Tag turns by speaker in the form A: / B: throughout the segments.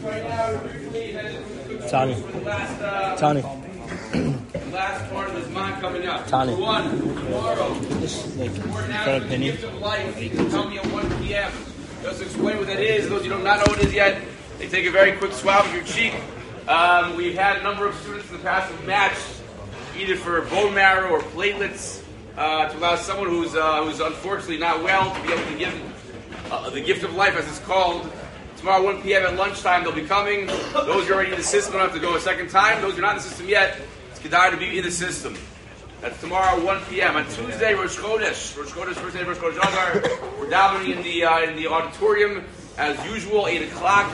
A: Tani. Tani.
B: Last part of this month coming up.
A: Tani.
B: One, tomorrow.
A: Just like
B: The gift of life. You can tell me at 1 p.m. Just to explain what that is. Those who don't not know what it is yet, they take a very quick swab of your cheek. We've had a number of students in the past who've matched either for bone marrow or platelets to allow someone who's unfortunately not well to be able to give the gift of life, as it's called. Tomorrow, 1 p.m. at lunchtime, they'll be coming. Those who are already in the system don't have to go a second time. Those who are not in the system yet, it's kedai to be in the system. That's tomorrow, 1 p.m. On Tuesday, Rosh Chodesh, first day of Rosh Chodesh Adar. We're davening in the auditorium as usual, 8 o'clock.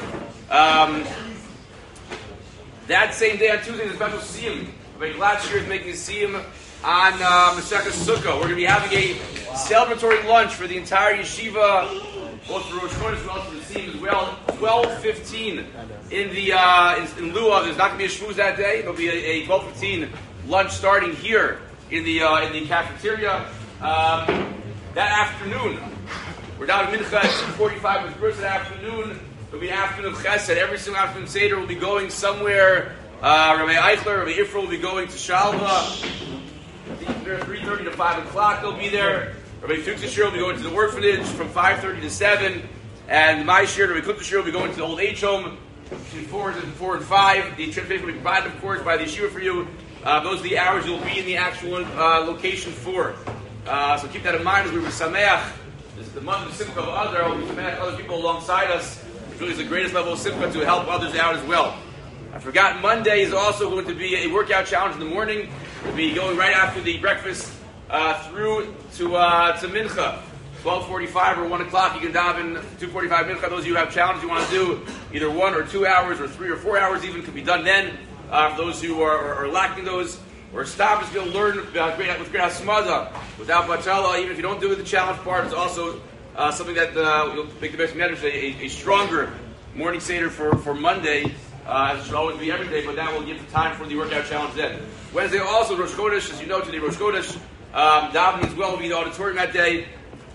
B: That same day on Tuesday is a special siyum. Last year is making a siyum on Masechah Sukkah. We're going to be having a celebratory lunch for the entire yeshiva, both for Rosh Chodesh and also for the siyum as well. 12:15 in lieu of, there's not going to be a shmooze that day. There'll be a 12:15 lunch starting here in the cafeteria. That afternoon, we're down at Mincha at 2:45 with first afternoon. There'll be an afternoon of Chesed. Every single afternoon Seder will be going somewhere. Rabbi Eichler, Rabbi Ifra will be going to Shalva. 3:30 to 5 o'clock they'll be there. Rabbi Fuchsashir will be going to the orphanage from 5:30 to 7. And my shir, Rabbi Kuntashir, will be going to the old age home between 4 and 5. The transportation will be provided, of course, by the yeshiva for you. Those are the hours you'll be in the actual location for. So keep that in mind as we were Sameach. This is the month of Simcha of Adar. We'll be Sameach other people alongside us. It really is the greatest level of Simcha to help others out as well. I forgot Monday is also going to be a workout challenge in the morning. We'll be going right after the breakfast through to Mincha. 12:45 or 1 o'clock. You can daven 2:45 Mincha. Those of you who have challenges you want to do, either 1 or 2 hours or 3 or 4 hours even, can be done then. For those who are lacking those, or stop is going to learn with great hasmada, without batala. Even if you don't do the challenge part, it's also something that will make the best managers a stronger morning seder for Monday. As it should always be every day, but that will give the time for the workout challenge then. Wednesday also, Rosh Chodesh, as you know, today Rosh Chodesh. Davening as well will be in the auditorium that day.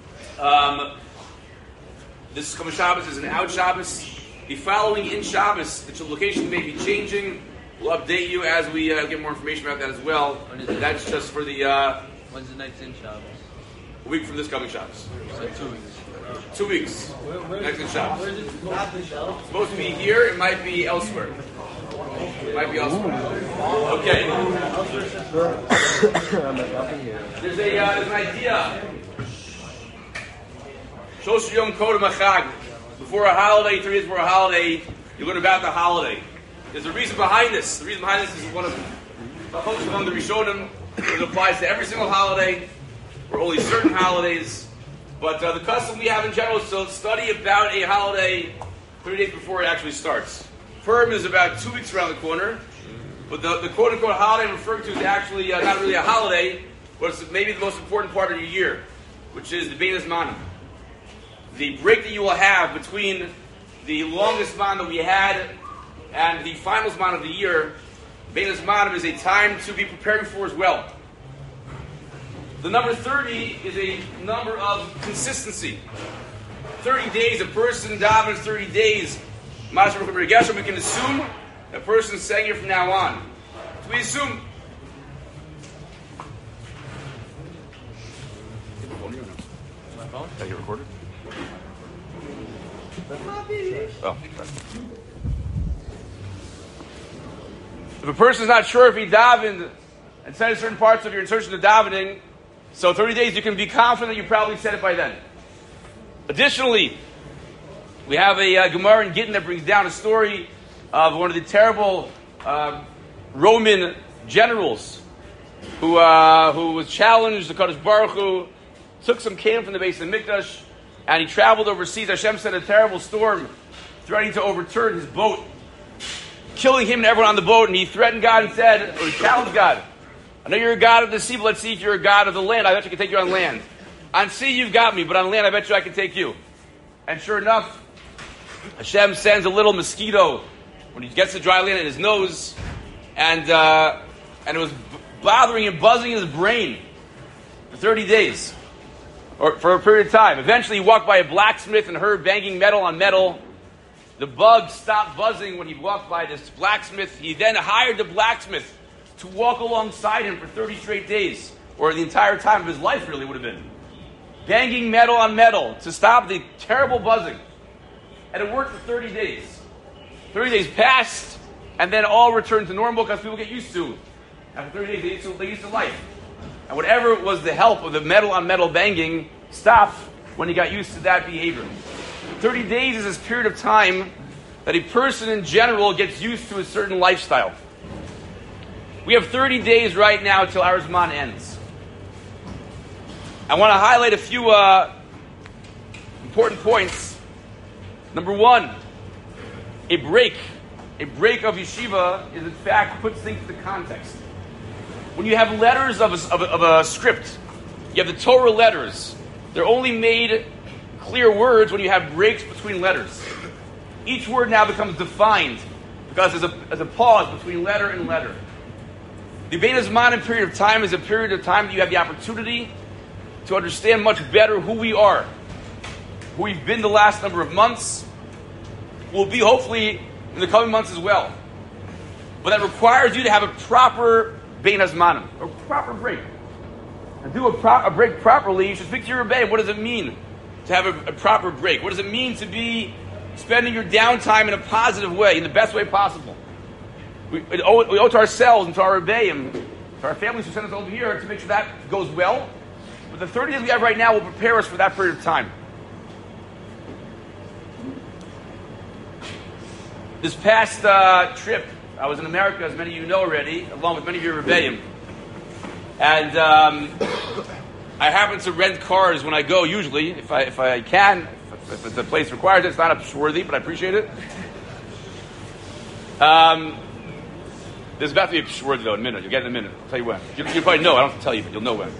B: This coming Shabbos is an out Shabbos. The following in Shabbos, the location may be changing. We'll update you as we get more information about that as well. That's just for the...
C: When's the next in Shabbos?
B: A week from this coming Shabbos.
C: So 2 weeks.
B: 2 weeks. Next in Shabbos.
C: Where is it
B: Supposed to be here, it might be elsewhere. Okay. There's an idea. Shosh Yom Kodem Achag. Before a holiday, 3 days before a holiday, you learn about the holiday. There's a reason behind this. The reason behind this is one of the hopes among the Rishonim. It applies to every single holiday, or only certain holidays. But the custom we have in general is to study about a holiday 3 days before it actually starts. Purim is about 2 weeks around the corner, but the quote-unquote holiday I'm referring to is actually not really a holiday, but it's maybe the most important part of your year, which is the Bein Hazmanim. The break that you will have between the longest Zman that we had and the final Zman of the year. Bein Hazmanim is a time to be preparing for as well. The number 30 is a number of consistency. 30 days, a person davens 30 days. We can assume a person is saying it from now on. So we assume.
C: My phone?
B: Did I get recorded? Oh, sorry. If a person is not sure if he davened and said certain parts of your insertion of davening, so 30 days you can be confident that you probably said it by then. Additionally, we have a Gemara in Gittin that brings down a story of one of the terrible Roman generals who was challenged. The Kadosh Baruch Hu took some cane from the base of Mikdash, and he traveled overseas. Hashem sent a terrible storm, threatening to overturn his boat, killing him and everyone on the boat. And he threatened God and said, or he challenged God, I know you're a God of the sea, but let's see if you're a God of the land. I bet you can take you on land. On sea, you've got me, but on land, I bet you I can take you. And sure enough, Hashem sends a little mosquito when he gets to dry land in his nose, and it was bothering him, buzzing his brain for 30 days, or for a period of time. Eventually, he walked by a blacksmith and heard banging metal on metal, The bug stopped buzzing when he walked by this blacksmith. He then hired the blacksmith to walk alongside him for 30 straight days, or the entire time of his life really would have been. Banging metal on metal to stop the terrible buzzing. And it worked for 30 days. 30 days passed, and then all returned to normal because people get used to. After 30 days, they used to life. And whatever was the help of the metal on metal banging stopped when he got used to that behavior. 30 days is this period of time that a person in general gets used to a certain lifestyle. We have 30 days right now till our Zman ends. I want to highlight a few important points. Number one, a break of yeshiva is in fact puts things into context. When you have letters of a script, you have the Torah letters. They're only made clear words when you have breaks between letters. Each word now becomes defined because there's a pause between letter and letter. The Bein Hazmanim period of time is a period of time that you have the opportunity to understand much better who we are, who we've been the last number of months, will be hopefully in the coming months as well. But that requires you to have a proper Bein Hazmanim, a proper break. And do a break properly, you should speak to your Rebbe. What does it mean to have a proper break? What does it mean to be spending your downtime in a positive way, in the best way possible? We owe to ourselves and to our Rebbe and to our families who sent us over here to make sure that goes well. But the 30 days we have right now will prepare us for that period of time. This past trip, I was in America, as many of you know already, along with many of your Rebbeim. And I happen to rent cars when I go, usually, if I can, if the place requires it. It's not worthy, but I appreciate it. There's about to be a pshworthy, though, in a minute. You'll get it in a minute. I'll tell you when. You'll probably know. I don't have to tell you, but you'll know when.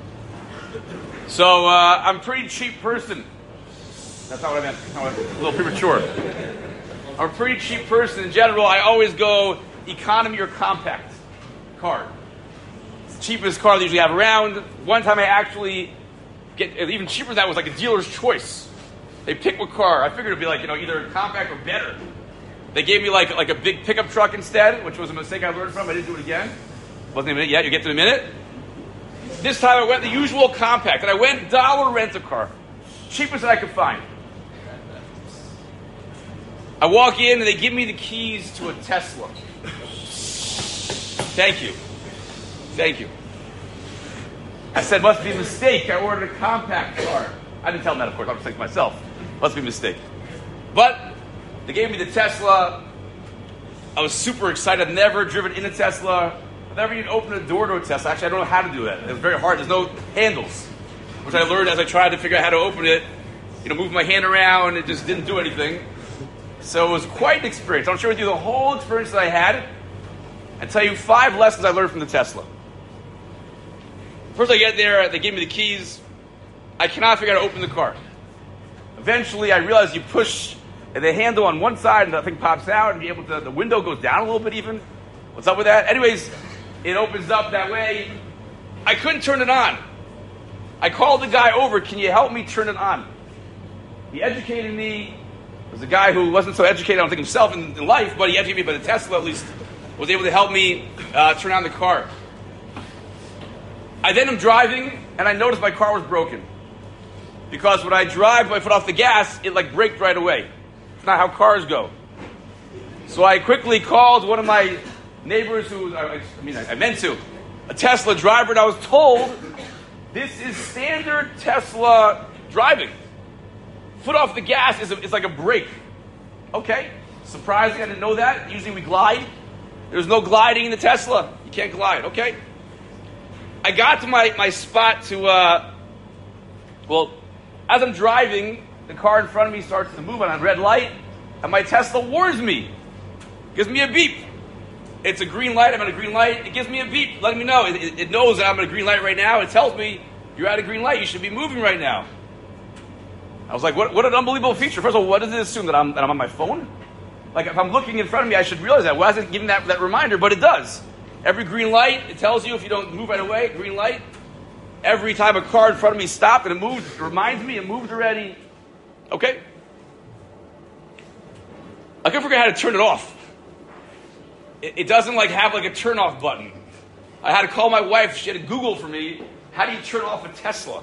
B: So, I'm a pretty cheap person. That's not what I meant. A little premature. I'm a pretty cheap person in general. I always go economy or compact car. It's the cheapest car they usually have around. One time I actually get, even cheaper than that was like a dealer's choice. They pick what car. I figured it'd be like, either compact or better. They gave me like a big pickup truck instead, which was a mistake I learned from. I didn't do it again. Wasn't even it yet. You'll get to it in a minute. This time I went the usual compact, and I went dollar rent-a-car. Cheapest that I could find. I walk in, and they give me the keys to a Tesla. Thank you. Thank you. I said, must be a mistake. I ordered a compact car. I didn't tell them that, of course. I'm thinking myself. Must be a mistake. But they gave me the Tesla. I was super excited. I've never driven in a Tesla. I've never even opened a door to a Tesla. Actually, I don't know how to do that. It was very hard. There's no handles, which I learned as I tried to figure out how to open it. Move my hand around. It just didn't do anything. So it was quite an experience. I'll share with you the whole experience that I had and tell you 5 lessons I learned from the Tesla. First I get there, they give me the keys. I cannot figure out how to open the car. Eventually I realize you push the handle on one side and the thing pops out and the window goes down a little bit even. What's up with that? Anyways, it opens up that way. I couldn't turn it on. I called the guy over, can you help me turn it on? He educated me. There's a guy who wasn't so educated, I don't think himself in life, but he educated me by the Tesla at least, was able to help me turn on the car. I then am driving, and I noticed my car was broken. Because when I drive my foot off the gas, it braked right away. It's not how cars go. So I quickly called one of my neighbors I meant to, a Tesla driver, and I was told, this is standard Tesla driving. Foot off the gas is like a brake. Okay, surprising, I didn't know that. Usually we glide. There's no gliding in the Tesla. You can't glide, okay? I got to my spot to, as I'm driving, the car in front of me starts to move on a red light, and my Tesla warns me. Gives me a beep. It's a green light, I'm at a green light, it gives me a beep, letting me know. It knows that I'm at a green light right now, it tells me, you're at a green light, you should be moving right now. I was like, what an unbelievable feature. First of all, what does it assume, that I'm on my phone? Like, if I'm looking in front of me, I should realize that. Well, I wasn't giving that reminder, but it does. Every green light, it tells you if you don't move right away, green light. Every time a car in front of me stopped and it moved, it reminds me it moved already. Okay? I couldn't figure out how to turn it off. It doesn't have a turn off button. I had to call my wife. She had to Google for me, how do you turn off a Tesla?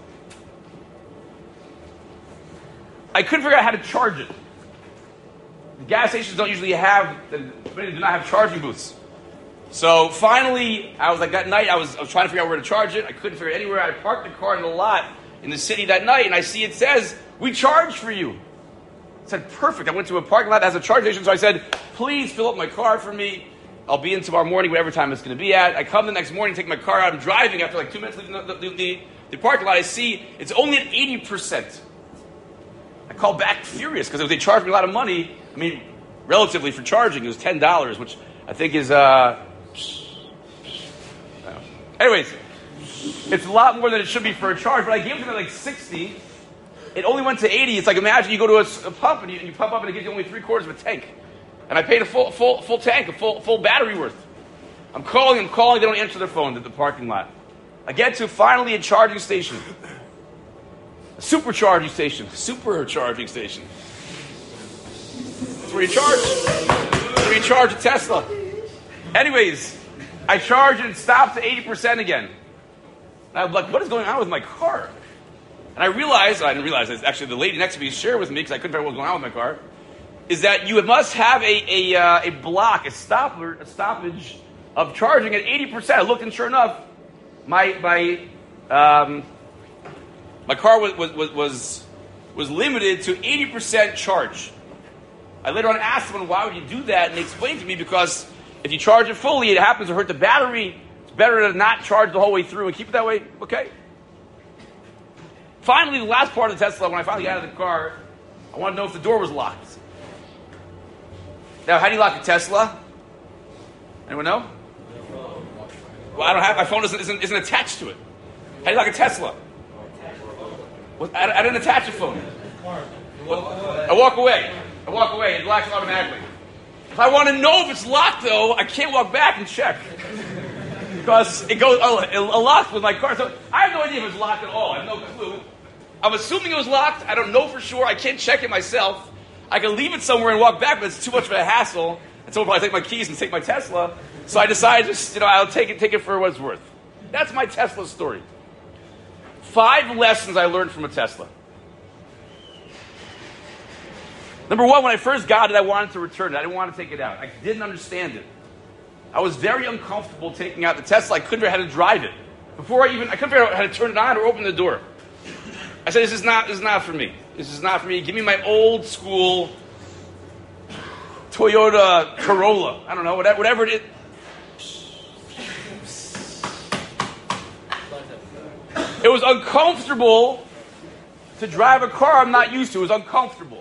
B: I couldn't figure out how to charge it. The gas stations don't usually have, many do not have charging booths. So finally, I was that night, I was trying to figure out where to charge it. I couldn't figure it anywhere. I parked the car in the lot in the city that night, and I see it says, we charge for you. I said, perfect. I went to a parking lot that has a charge station, so I said, please fill up my car for me. I'll be in tomorrow morning, whatever time it's going to be at. I come the next morning, take my car out. I'm driving. After 2 minutes leaving the parking lot, I see it's only at 80%. I called back furious because they charged me a lot of money. I mean, relatively for charging, it was $10, which I think is... Anyways, it's a lot more than it should be for a charge, but I gave it to them 60. It only went to 80. It's imagine you go to a pump and you pump up and it gives you only 3/4 of a tank. And I paid a full tank, a full battery worth. I'm calling, they don't answer their phone at the parking lot. I get to finally a charging station. A supercharging station. That's where you charge. That's where you charge a Tesla. Anyways, I charge and it stops to 80% again. And I'm like, what is going on with my car? And I didn't realize, actually the lady next to me shared with me, because I couldn't figure out what was going on with my car, is that you must have a block, a stoppage of charging at 80%. I looked and sure enough, my car was limited to 80% charge. I later on asked them, why would you do that? And they explained to me, because if you charge it fully, it happens to hurt the battery. It's better to not charge the whole way through and keep it that way. Okay. Finally, the last part of the Tesla, when I finally got out of the car, I wanted to know if the door was locked. Now, how do you lock a Tesla? Anyone know? Well, I don't have, my phone isn't attached to it. How do you lock a Tesla? I didn't attach a phone. I walk away. It locks automatically. If I want to know if it's locked, though, I can't walk back and check. Because it locked with my car. So I have no idea if it's locked at all. I have no clue. I'm assuming it was locked. I don't know for sure. I can't check it myself. I can leave it somewhere and walk back, but it's too much of a hassle. And so I'll probably take my keys and take my Tesla. So I decided I'll take it for what it's worth. That's my Tesla story. 5 lessons I learned from a Tesla. Number 1, when I first got it, I wanted to return it. I didn't want to take it out. I didn't understand it. I was very uncomfortable taking out the Tesla. I couldn't figure out how to drive it. I couldn't figure out how to turn it on or open the door. I said, this is not for me. This is not for me. Give me my old school Toyota Corolla. I don't know, whatever it is. It was uncomfortable to drive a car I'm not used to. It was uncomfortable.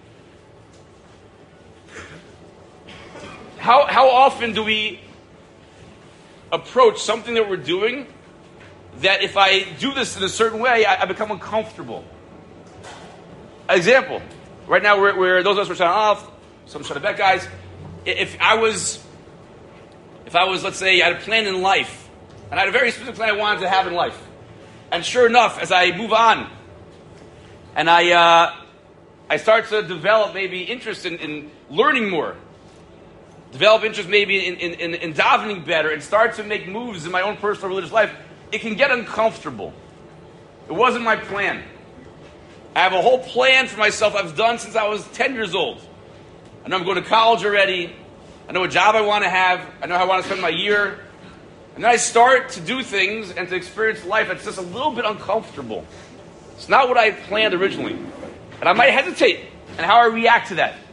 B: How often do we approach something that we're doing that if I do this in a certain way, I become uncomfortable? Example. Right now, we're those of us who are shutting off, some shut back guys. If I was, let's say, I had a plan in life, and I had a very specific plan I wanted to have in life. And sure enough, as I move on, and I start to develop maybe interest in learning more, develop interest maybe in davening better, and start to make moves in my own personal religious life, it can get uncomfortable. It wasn't my plan. I have a whole plan for myself I've done since I was 10 years old. I know I'm going to college already. I know what job I want to have. I know how I want to spend my year. And then I start to do things and to experience life that's just a little bit uncomfortable. It's not what I had planned originally. And I might hesitate in how I react to that.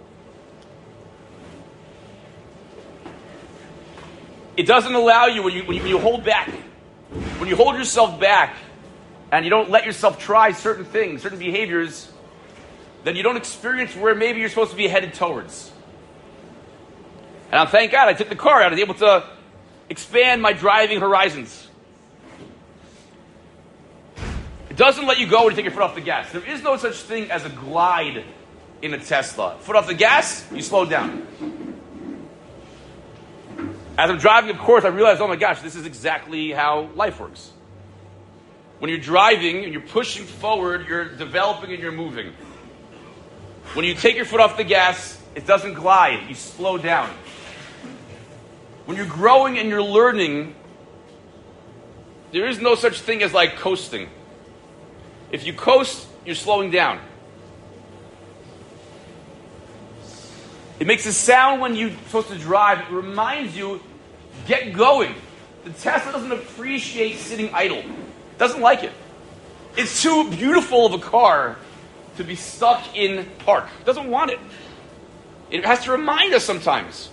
B: It doesn't allow you, when you hold back, when you hold yourself back and you don't let yourself try certain things, certain behaviors, then you don't experience where maybe you're supposed to be headed towards. And thank God I took the car out. I was able to expand my driving horizons. It doesn't let you go when you take your foot off the gas. There is no such thing as a glide in a Tesla. Foot off the gas, you slow down. As I'm driving, of course, I realized, oh my gosh, this is exactly how life works. When you're driving and you're pushing forward, you're developing and you're moving. When you take your foot off the gas, It doesn't glide. You slow down. When you're growing and you're learning, there is no such thing as like coasting. If you coast, you're slowing down. It makes a sound when you're supposed to drive. It reminds you, get going. The Tesla doesn't appreciate sitting idle. It doesn't like it. It's too beautiful of a car to be stuck in park. It doesn't want it. It has to remind us sometimes.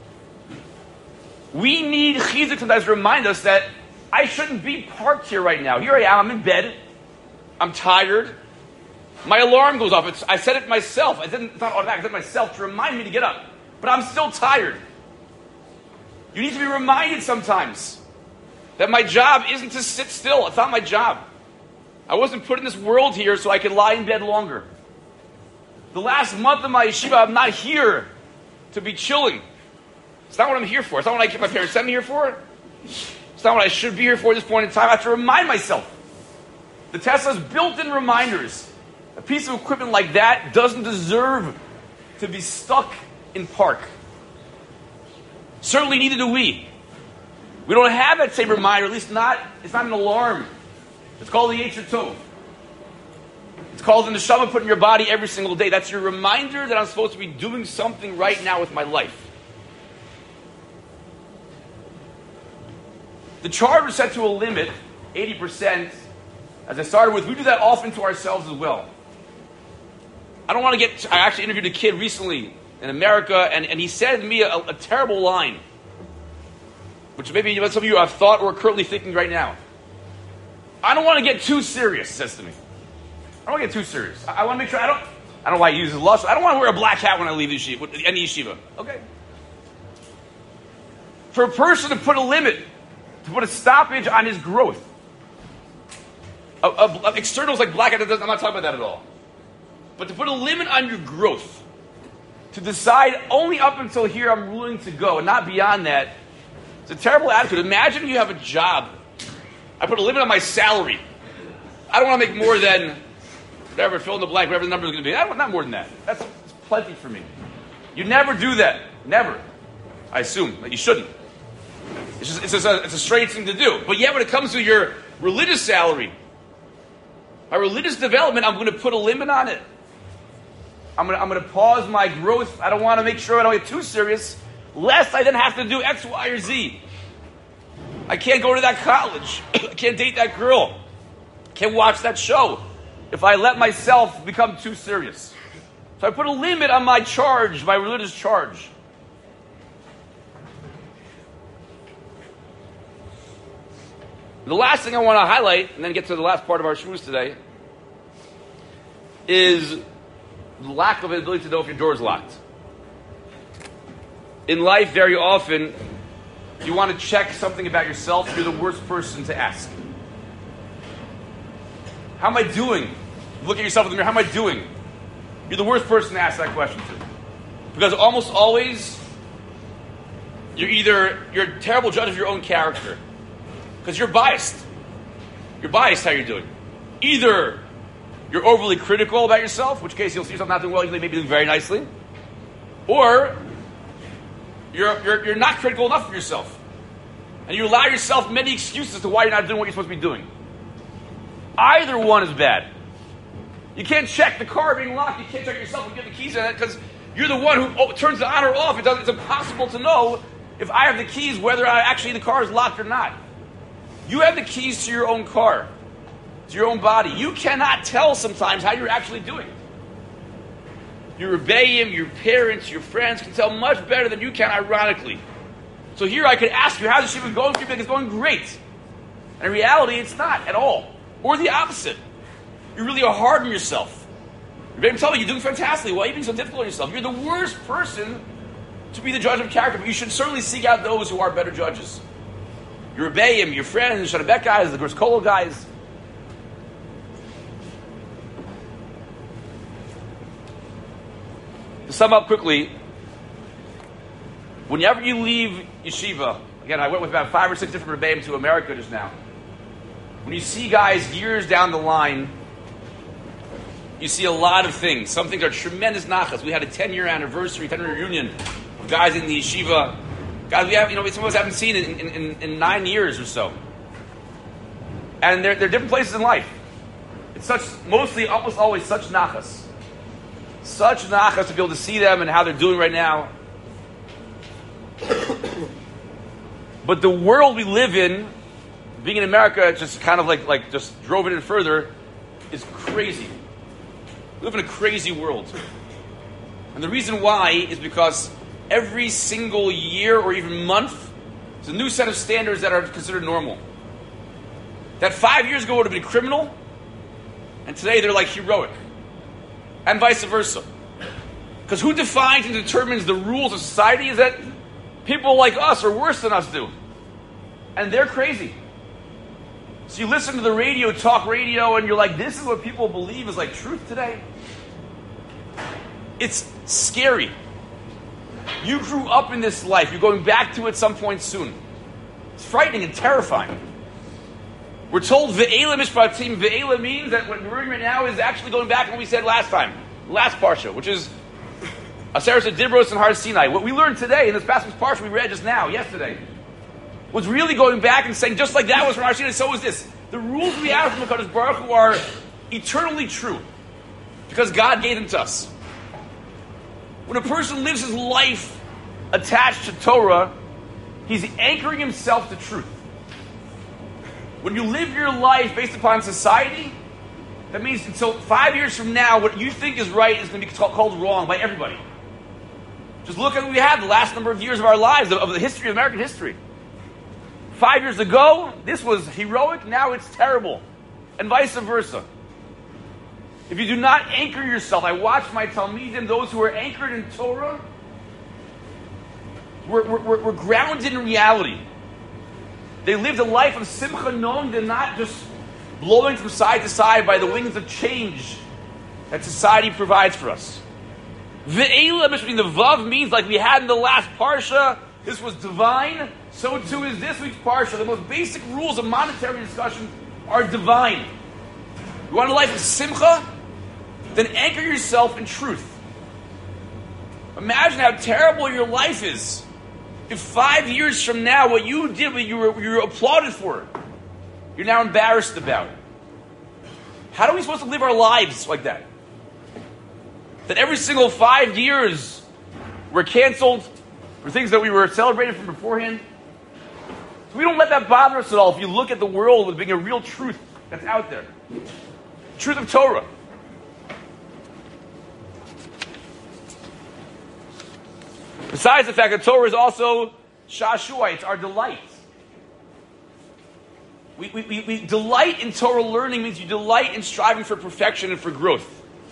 B: We need chizuk sometimes to remind us that I shouldn't be parked here right now. Here I am, I'm in bed. I'm tired. My alarm goes off. I set it myself. It's not automatic. I set it myself to remind me to get up. But I'm still tired. You need to be reminded sometimes that my job isn't to sit still. It's not my job. I wasn't put in this world here so I could lie in bed longer. The last month of my yeshiva, I'm not here to be chilling. It's not what I'm here for. It's not what my parents sent me here for. It's not what I should be here for at this point in time. I have to remind myself. The Tesla's built-in reminders. A piece of equipment like that doesn't deserve to be stuck in park. Certainly neither do we. We don't have that same reminder, at least it's not an alarm. It's called the Yetzer Tov. It's called the neshama put in your body every single day. That's your reminder that I'm supposed to be doing something right now with my life. The charge was set to a limit, 80%. As I started with, we do that often to ourselves as well. I actually interviewed a kid recently in America, and he said to me a terrible line, which maybe some of you have thought or are currently thinking right now. I don't want to get too serious, he says to me. I don't want to get too serious. I want to make sure I don't know why he uses lust. I don't want to wear a black hat when I leave any yeshiva. Okay. For a person to put a limit, to put a stoppage on his growth, externals like black hat, I'm not talking about that at all. But to put a limit on your growth, to decide only up until here I'm willing to go, and not beyond that, it's a terrible attitude. Imagine you have a job. I put a limit on my salary. I don't want to make more than whatever, fill in the blank, whatever the number is going to be. Not more than that. That's plenty for me. You never do that. Never. I assume that you shouldn't. It's a strange thing to do. But yet when it comes to your religious salary, my religious development, I'm going to put a limit on it. I'm going to pause my growth. I don't want to make sure I don't get too serious, lest I then have to do X, Y, or Z. I can't go to that college. I can't date that girl. I can't watch that show if I let myself become too serious. So I put a limit on my charge, my religious charge. The last thing I want to highlight, and then get to the last part of our shmooze today, is the lack of ability to know if your door is locked. In life, very often, you want to check something about yourself, you're the worst person to ask. How am I doing? Look at yourself in the mirror, how am I doing? You're the worst person to ask that question to. Because almost always, you're a terrible judge of your own character. Because you're biased. You're biased how you're doing. Either you're overly critical about yourself, in which case you'll see yourself not doing well, you may be doing very nicely. Or you're not critical enough of yourself. And you allow yourself many excuses to why you're not doing what you're supposed to be doing. Either one is bad. You can't check the car being locked. You can't check yourself and get the keys in it because you're the one who turns the on or off. It's impossible to know if I have the keys whether actually the car is locked or not. You have the keys to your own car, to your own body. You cannot tell sometimes how you're actually doing. Your rebbeim, your parents, your friends can tell much better than you can, ironically. So here I could ask you, how's the yeshiva going for you? It's going great. And in reality, it's not at all. Or the opposite. You really are hard on yourself. Your rebbeim tell you, you're doing fantastically. Why are you being so difficult on yourself? You're the worst person to be the judge of character, but you should certainly seek out those who are better judges. Your rebbeim, your friends, the Shadabek guys, the Gurs Kolo guys. To sum up quickly, whenever you leave yeshiva, again, I went with about 5 or 6 different rebbeim to America just now. When you see guys years down the line, you see a lot of things. Some things are tremendous nachas. We had a 10-year anniversary, 10-year reunion of guys in the yeshiva. Guys, we have, some of us haven't seen it in 9 years or so. And they're different places in life. It's almost always such nachas. Such nachas to be able to see them and how they're doing right now. But the world we live in, being in America, just kind of like just drove it in further, is crazy. We live in a crazy world. And the reason why is because every single year or even month, there's a new set of standards that are considered normal. That 5 years ago would have been criminal, and today they're like heroic. And vice versa. Because who defines and determines the rules of society is that people like us or worse than us do. And they're crazy. So you listen to the radio, talk radio, and you're like, this is what people believe is like truth today. It's scary. You grew up in this life. You're going back to it some point soon. It's frightening and terrifying. We're told Ve'ela Mishpatim. Ve'ela means that what we're doing right now is actually going back to what we said last time. Last Parsha, which is Aseret Dibros and Har Sinai. What we learned today in this passage Parsha we read just now, yesterday, was really going back and saying, just like that was from Har Sinai, so was this. The rules we have from HaKadosh Baruch Hu are eternally true. Because God gave them to us. When a person lives his life attached to Torah, he's anchoring himself to truth. When you live your life based upon society, that means until 5 years from now, what you think is right is going to be called wrong by everybody. Just look at what we have the last number of years of our lives, of the history of American history. 5 years ago, this was heroic, now it's terrible. And vice versa. If you do not anchor yourself, I watch my Talmidim, those who are anchored in Torah, we're grounded in reality. They lived a life of simcha non. They're not just blowing from side to side by the wings of change that society provides for us. Ve'ela, between the Vav means like we had in the last Parsha, this was divine, so too is this week's Parsha. The most basic rules of monetary discussion are divine. You want a life of simcha? Then anchor yourself in truth. Imagine how terrible your life is. If 5 years from now, what you did, what you were applauded for, you're now embarrassed about. How are we supposed to live our lives like that? That every single 5 years we're canceled for things that we were celebrating from beforehand? So we don't let that bother us at all if you look at the world with being a real truth that's out there. Truth of Torah. Besides the fact that Torah is also shashua, it's our delight. We delight in Torah learning means you delight in striving for perfection and for growth.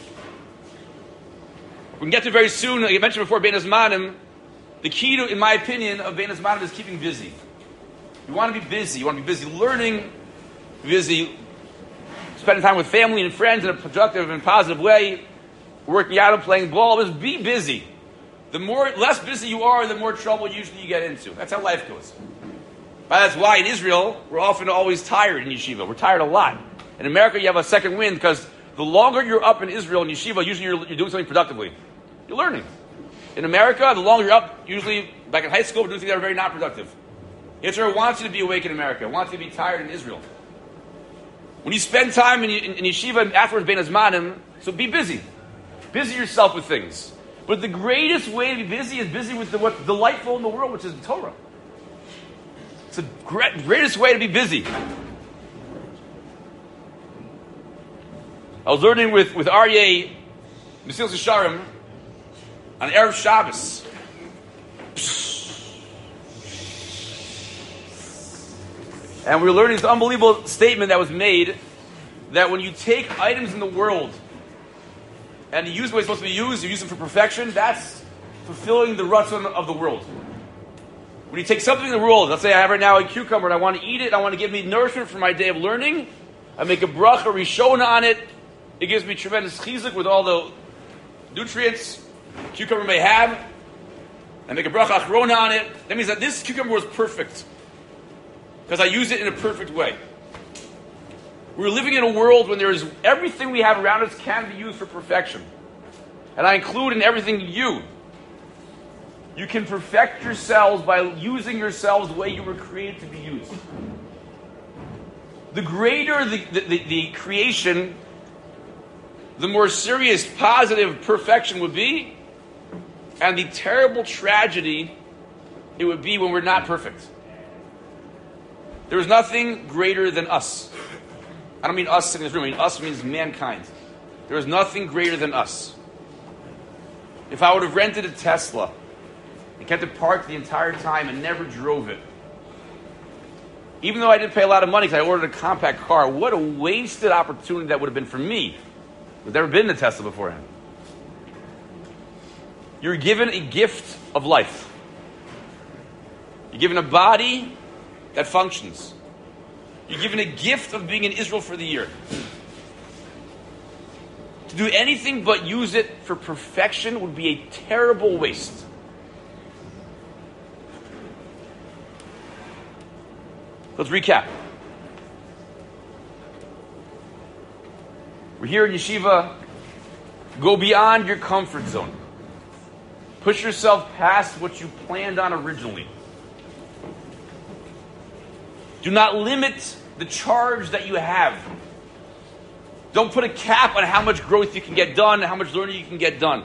B: We can get to very soon, like I mentioned before, Bein Hazmanim, the key to, in my opinion, of Bein Hazmanim is keeping busy. You want to be busy. You want to be busy learning, busy spending time with family and friends in a productive and positive way, working out and playing ball. Just be busy. The less busy you are, the more trouble usually you get into. That's how life goes. But that's why in Israel, we're often always tired in yeshiva. We're tired a lot. In America, you have a second wind because the longer you're up in Israel in yeshiva, usually you're doing something productively. You're learning. In America, the longer you're up, usually back in high school, we're doing things that are very not productive. Yitzhak wants you to be awake in America, wants you to be tired in Israel. When you spend time in yeshiva and afterwards Bein Hazmanim, so be busy. Busy yourself with things. But the greatest way to be busy is busy with what's delightful in the world, which is the Torah. It's the greatest way to be busy. I was learning with Aryeh, Mesilas Yesharim, on Erev Shabbos. And we were learning this unbelievable statement that was made that when you take items in the world and you use what it's supposed to be used, you use them for perfection, that's fulfilling the ratzon of the world. When you take something in the world, let's say I have right now a cucumber and I want to eat it, I want to give me nourishment for my day of learning, I make a bracha, rishona on it, it gives me tremendous chizuk with all the nutrients cucumber may have, I make a bracha achrona on it, that means that this cucumber was perfect. Because I use it in a perfect way. We're living in a world when there is everything we have around us can be used for perfection. And I include in everything you. You can perfect yourselves by using yourselves the way you were created to be used. The greater the creation, the more serious, positive perfection would be, and the terrible tragedy it would be when we're not perfect. There is nothing greater than us. I don't mean us in this room. I mean us means mankind. There is nothing greater than us. If I would have rented a Tesla and kept it parked the entire time and never drove it, even though I didn't pay a lot of money because I ordered a compact car, what a wasted opportunity that would have been for me. I've never been in a Tesla beforehand. You're given a gift of life. You're given a body that functions. You're given a gift of being in Israel for the year. To do anything but use it for perfection would be a terrible waste. Let's recap. We're here in yeshiva. Go beyond your comfort zone. Push yourself past what you planned on originally. Do not limit the charge that you have. Don't put a cap on how much growth you can get done and how much learning you can get done.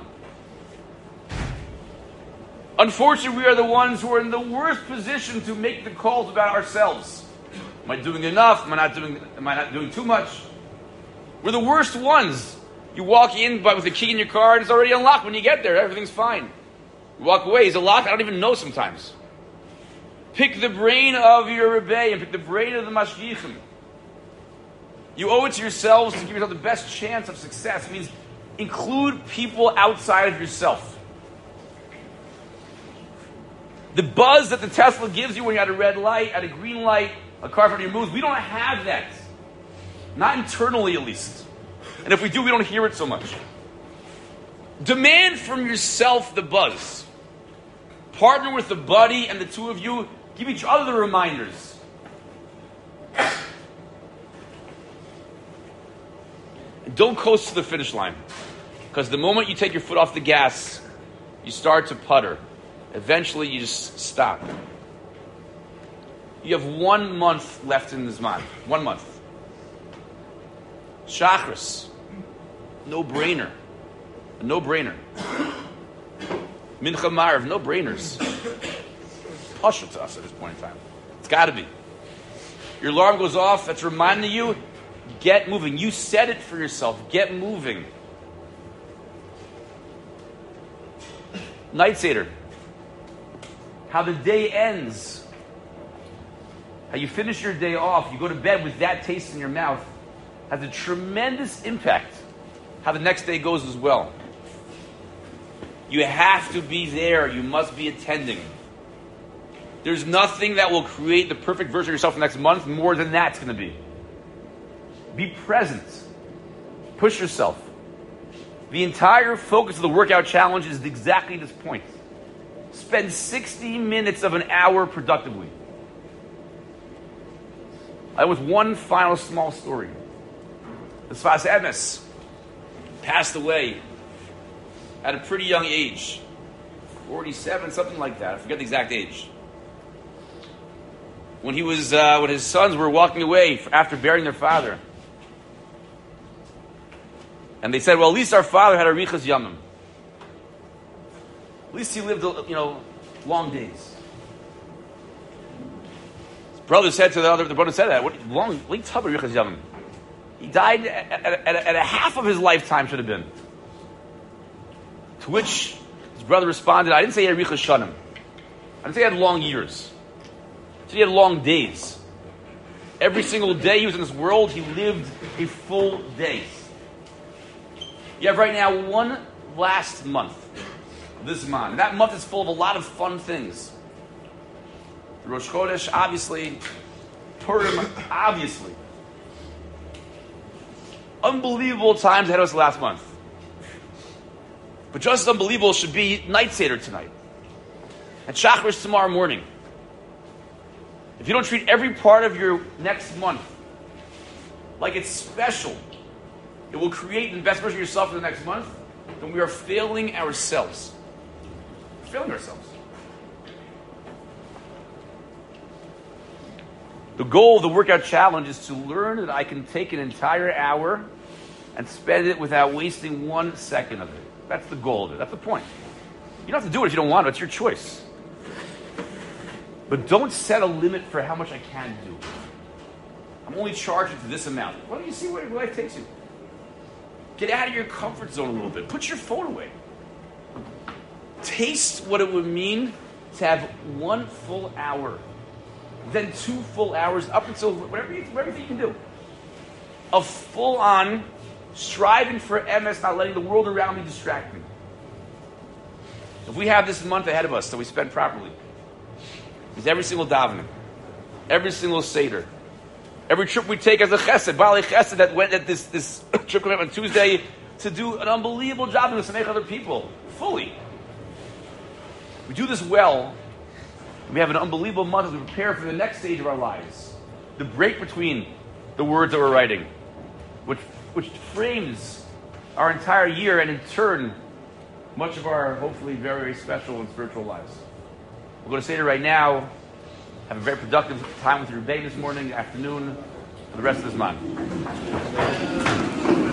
B: Unfortunately, we are the ones who are in the worst position to make the calls about ourselves. Am I doing enough? Am I not doing too much? We're the worst ones. You walk in with a key in your car and it's already unlocked when you get there. Everything's fine. You walk away. Is it locked? I don't even know sometimes. Pick the brain of your Rebbe and pick the brain of the Mashgichim. You owe it to yourselves to give yourself the best chance of success. It means include people outside of yourself. The buzz that the Tesla gives you when you're at a red light, at a green light, a car in front of your moves, we don't have that. Not internally, at least. And if we do, we don't hear it so much. Demand from yourself the buzz. Partner with the buddy, and the two of you give each other the reminders. And don't coast to the finish line. Because the moment you take your foot off the gas, you start to putter. Eventually, you just stop. You have 1 month left in this month. 1 month. Shachris. No-brainer. A no-brainer. Mincha Marav. No-brainers. Pasha to us at this point in time. It's got to be. Your alarm goes off. That's reminding you, get moving. You said it for yourself. Get moving. Night Seder. How the day ends. How you finish your day off. You go to bed with that taste in your mouth. Has a tremendous impact. How the next day goes as well. You have to be there. You must be attending. There's nothing that will create the perfect version of yourself next month more than that's going to be. Be present. Push yourself. The entire focus of the workout challenge is exactly this point. Spend 60 minutes of an hour productively. With one final small story. The Sfas Emes passed away at a pretty young age. 47, something like that. I forget the exact age. When his sons were walking away after burying their father. And they said, well, at least our father had a Arichas Yamim. At least he lived, long days. His brother said to the brother said that, what Arichas Yamim? He died at a half of his lifetime should have been. To which his brother responded, I didn't say he had Arichas Shanim. I didn't say he had long years. I said he had long days. Every single day he was in this world, he lived a full day. You have right now one last month of this month. And that month is full of a lot of fun things. Rosh Chodesh, obviously. Purim, obviously. Unbelievable times ahead of us last month. But just as unbelievable should be Night Seder tonight. And Shacharis tomorrow morning. If you don't treat every part of your next month like it's special, it will create an investment for yourself for the next month, then we are failing ourselves. We're failing ourselves. The goal of the workout challenge is to learn that I can take an entire hour and spend it without wasting 1 second of it. That's the goal of it. That's the point. You don't have to do it if you don't want to. It's your choice. But don't set a limit for how much I can do. I'm only charging to this amount. Why don't you see where life takes you? Get out of your comfort zone a little bit. Put your phone away. Taste what it would mean to have 1 full hour, then 2 full hours, up until whatever you can do. Of full-on striving for MS, not letting the world around me distract me. If we have this month ahead of us that we spend properly, it's every single davening, every single seder, every trip we take as a chesed, Baalei chesed that went at this trip went on Tuesday to do an unbelievable job in this to make other people fully. We do this well. We have an unbelievable month as we prepare for the next stage of our lives, the break between the words that we're writing, which frames our entire year and in turn much of our hopefully very, very special and spiritual lives. We're going to say it right now. Have a very productive time with your Rebbe this morning, afternoon, for the rest of this month.